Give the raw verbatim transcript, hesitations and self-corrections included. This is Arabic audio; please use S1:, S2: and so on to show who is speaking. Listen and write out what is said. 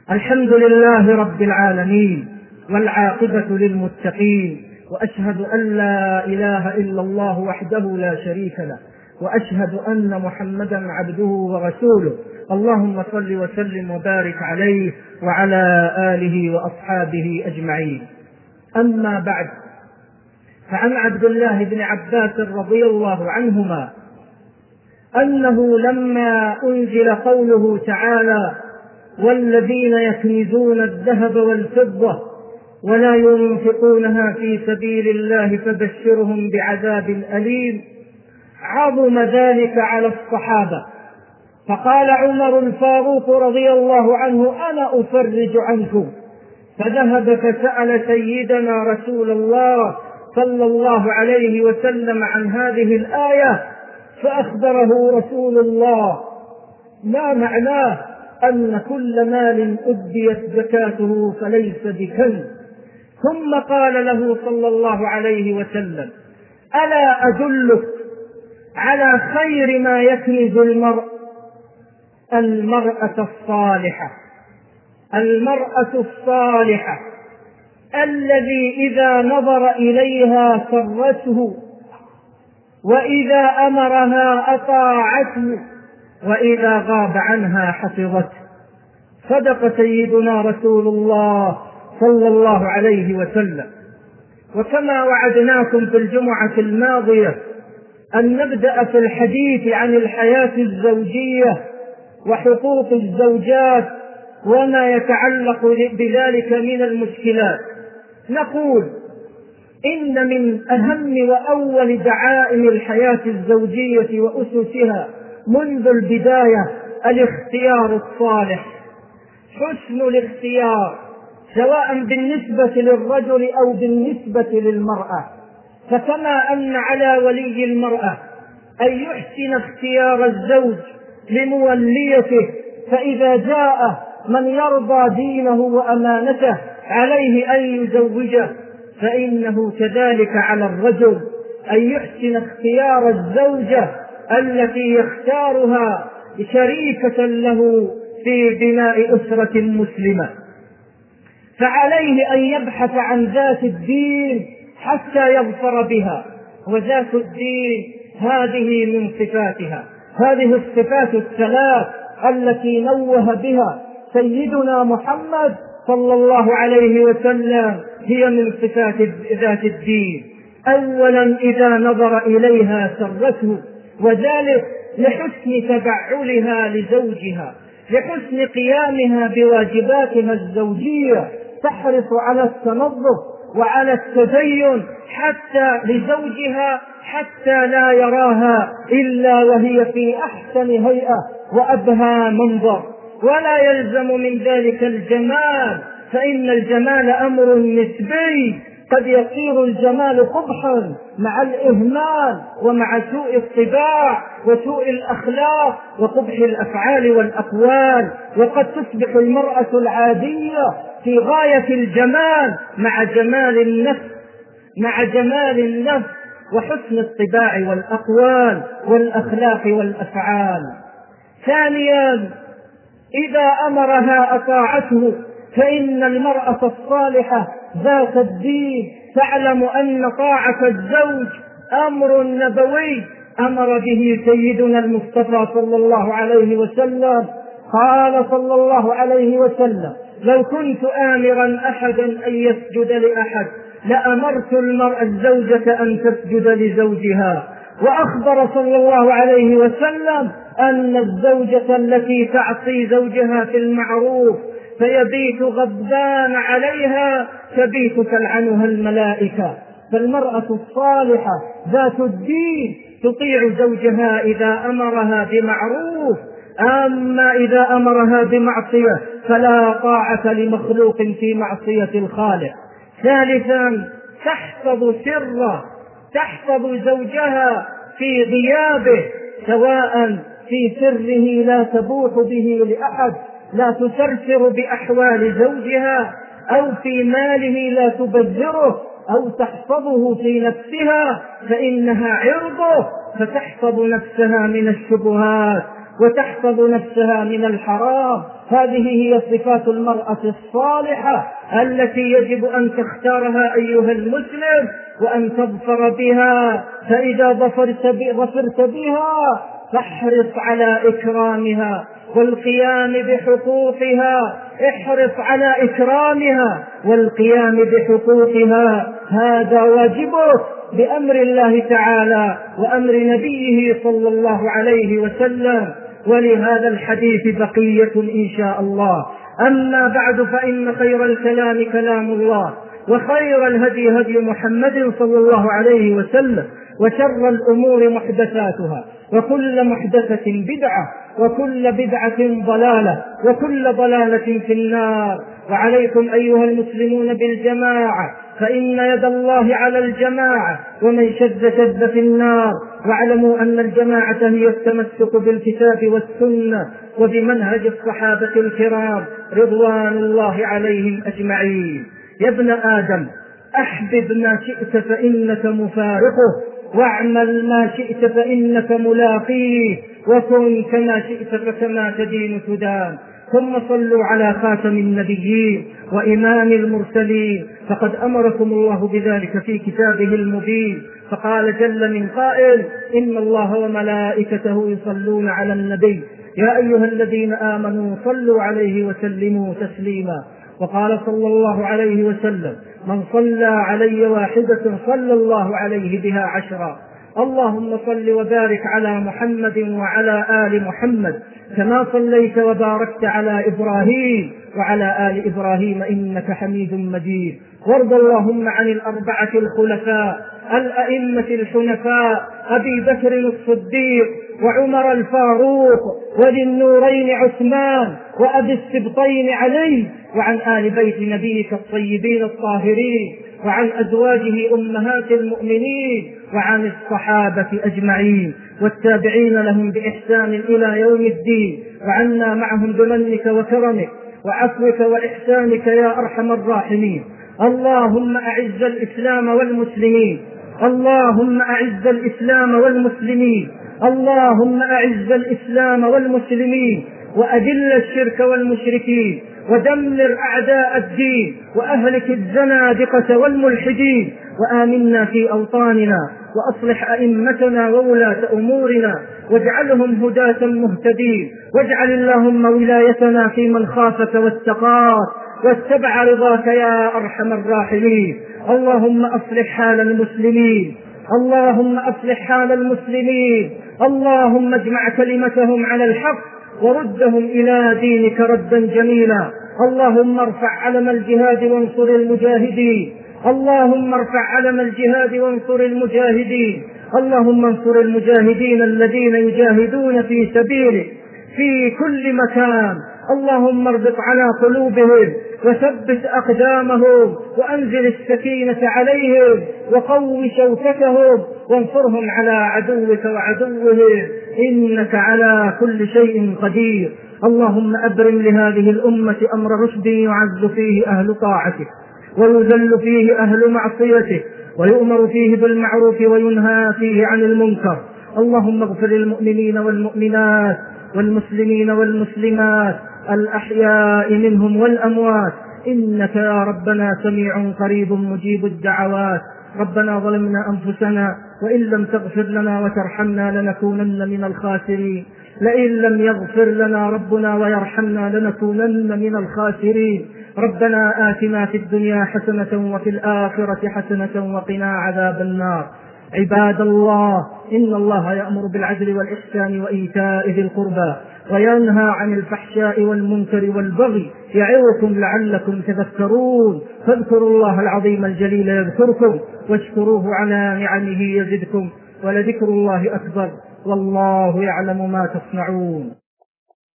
S1: الحمد لله رب العالمين، والعاقبة للمتقين، وأشهد أن لا إله إلا الله وحده لا شريك له، وأشهد أن محمدا عبده ورسوله. اللهم صل وسلم وبارك عليه وعلى آله وأصحابه أجمعين. أما بعد، فعن عبد الله بن عباس رضي الله عنهما أنه لما أنزل قوله تعالى: والذين يكنزون الذهب والفضة ولا ينفقونها في سبيل الله فبشرهم بعذاب أليم، عظم ذلك على الصحابة، فقال عمر الفاروق رضي الله عنه: أنا أفرج عنكم، فذهب فسأل سيدنا رسول الله صلى الله عليه وسلم عن هذه الآية، فأخبره رسول الله ما معناه أن كل مال أديت زكاته فليس بكنز. ثم قال له صلى الله عليه وسلم: ألا أدلك على خير ما يكنز المرء؟ المرأة الصالحة، المرأة الصالحة الذي إذا نظر إليها سرته، وإذا أمرها أطاعته، وإذا غاب عنها حفظته. صدق سيدنا رسول الله صلى الله عليه وسلم. وكما وعدناكم في الجمعة الماضية أن نبدأ في الحديث عن الحياة الزوجية وحقوق الزوجات وما يتعلق بذلك من المشكلات، نقول إن من أهم وأول دعائم الحياة الزوجية وأسسها منذ البداية الاختيار الصالح، حسن الاختيار، سواء بالنسبة للرجل أو بالنسبة للمرأة. فكما أن على ولي المرأة أن يحسن اختيار الزوج لموليته، فإذا جاء من يرضى دينه وأمانته عليه أن يزوجه، فإنه كذلك على الرجل أن يحسن اختيار الزوجة التي يختارها شريكة له في بناء أسرة مسلمة. فعليه أن يبحث عن ذات الدين حتى يظفر بها، وذات الدين هذه من صفاتها، هذه الصفات الثلاث التي نوه بها سيدنا محمد صلى الله عليه وسلم هي من صفات ذات الدين. أولا إذا نظر إليها سرته، وذلك لحسن تبعلها لزوجها، لحسن قيامها بواجباتها الزوجية، تحرص على التنظف وعلى التزين حتى لزوجها، حتى لا يراها إلا وهي في أحسن هيئة وأبهى منظر. ولا يلزم من ذلك الجمال، فإن الجمال أمر نسبي، قد يصير الجمال قبحا مع الإهمال ومع سوء الطباع وسوء الأخلاق وقبح الأفعال والأقوال، وقد تصبح المرأة العادية في غاية الجمال مع جمال النفس، مع جمال النفس وحسن الطباع والأقوال والأخلاق والأفعال. ثانيا إذا أمرها أطاعته، فإن المرأة الصالحة ذات الدين تعلم أن طاعة الزوج أمر نبوي أمر به سيدنا المصطفى صلى الله عليه وسلم. قال صلى الله عليه وسلم: لو كنت آمرا أحدا أن يسجد لأحد لأمرت المرأة الزوجة أن تسجد لزوجها. وأخبر صلى الله عليه وسلم أن الزوجة التي تعصي زوجها في المعروف فيبيت غضبان عليها تبيت تلعنها الملائكة. فالمرأة الصالحة ذات الدين تطيع زوجها إذا أمرها بمعروف، أما إذا أمرها بمعصية فلا طاعة لمخلوق في معصية الخالق. ثالثا تحفظ سره، تحفظ زوجها في غيابه، سواء في سره لا تبوح به لأحد، لا تسرسر بأحوال زوجها، أو في ماله لا تبذره، أو تحفظه في نفسها فإنها عرضه، فتحفظ نفسها من الشبهات وتحفظ نفسها من الحرام. هذه هي صفات المرأة الصالحة التي يجب أن تختارها أيها المسلم وأن تظفر بها. فإذا ظفرت بها فاحرص على إكرامها والقيام بحقوقها. احرص على إكرامها والقيام بحقوقها، هذا واجبك بأمر الله تعالى وأمر نبيه صلى الله عليه وسلم. ولهذا الحديث بقية إن شاء الله. أما بعد، فإن خير الكلام كلام الله، وخير الهدي هدي محمد صلى الله عليه وسلم، وشر الأمور محدثاتها، وكل محدثة بدعة، وكل بدعة ضلالة، وكل ضلالة في النار. وعليكم أيها المسلمون بالجماعة، فإن يد الله على الجماعة، ومن شذ شذ في النار. واعلموا أن الجماعة هي التمسك بالكتاب والسنة وبمنهج الصحابة الكرام رضوان الله عليهم أجمعين. يا ابن آدم، أحبب ما شئت فإنك مفارقه، واعمل ما شئت فإنك ملاقيه، وكن كما شئت فكما تدين تدان. ثم صلوا على خاتم النبيين وإمام المرسلين، فقد أمركم الله بذلك في كتابه المبين. فقال جل من قائل: إن الله وملائكته يصلون على النبي يا أيها الذين آمنوا صلوا عليه وسلموا تسليما. وقال صلى الله عليه وسلم: من صلى علي واحدة صلى الله عليه بها عشرا. اللهم صل وبارك على محمد وعلى آل محمد كما صليت وباركت على إبراهيم وعلى آل إبراهيم إنك حميد مجيد. وارض اللهم عن الأربعة الخلفاء الأئمة الحنفاء أبي بكر الصديق وعمر الفاروق وذي النورين عثمان وأبي السبطين علي، وعن آل بيت نبيك الطيبين الطاهرين، وعن أزواجه أمهات المؤمنين، وعن الصحابة أجمعين والتابعين لهم بإحسان إلى يوم الدين، وعنا معهم بمنك وكرمك وعفوك وإحسانك يا أرحم الراحمين. اللهم أعز الإسلام والمسلمين، اللهم أعز الإسلام والمسلمين، اللهم أعز الإسلام والمسلمين، وأذل الشرك والمشركين، ودمر أعداء الدين، وأهلك الزنادقة والملحدين، وآمنا في أوطاننا، وأصلح أئمتنا وولاة أمورنا، واجعلهم هداة مهتدين، واجعل اللهم ولايتنا في من خافك واتقاك واتبع رضاك يا أرحم الراحمين. اللهم أصلح حال المسلمين، اللهم أصلح حال المسلمين، اللهم اجمع كلمتهم على الحق وردهم إلى دينك ردا جميلا. اللهم ارفع علم الجهاد وانصر المجاهدين، اللهم ارفع علم الجهاد وانصر المجاهدين، اللهم انصر المجاهدين الذين يجاهدون في سبيلك في كل مكان. اللهم اربط على قلوبهم وثبت أقدامهم، وأنزل السكينة عليهم، وقو شوكتهم، وانصرهم على عدوك وعدوهم، إنك على كل شيء قدير. اللهم أبرم لهذه الأمة أمر رشد يعز فيه أهل طاعتك، ويذل فيه أهل معصيته، ويؤمر فيه بالمعروف وينهى فيه عن المنكر. اللهم اغفر للمؤمنين والمؤمنات والمسلمين والمسلمات الأحياء منهم والأموات، إنك يا ربنا سميع قريب مجيب الدعوات. ربنا ظلمنا أنفسنا وإن لم تغفر لنا وترحمنا لنكونن من الخاسرين. لئن لم يغفر لنا ربنا ويرحمنا لنكونن من الخاسرين. ربنا آتنا في الدنيا حسنة وفي الآخرة حسنة وقنا عذاب النار. عباد الله، إن الله يأمر بالعدل والإحسان وإيتاء ذي القربى، وينهى عن الفحشاء والمنكر والبغي، يعظكم لعلكم تذكرون. فاذكروا الله العظيم الجليل يذكركم، واشكروه على نعمه يزدكم، ولذكر الله أكبر، والله يعلم ما تصنعون.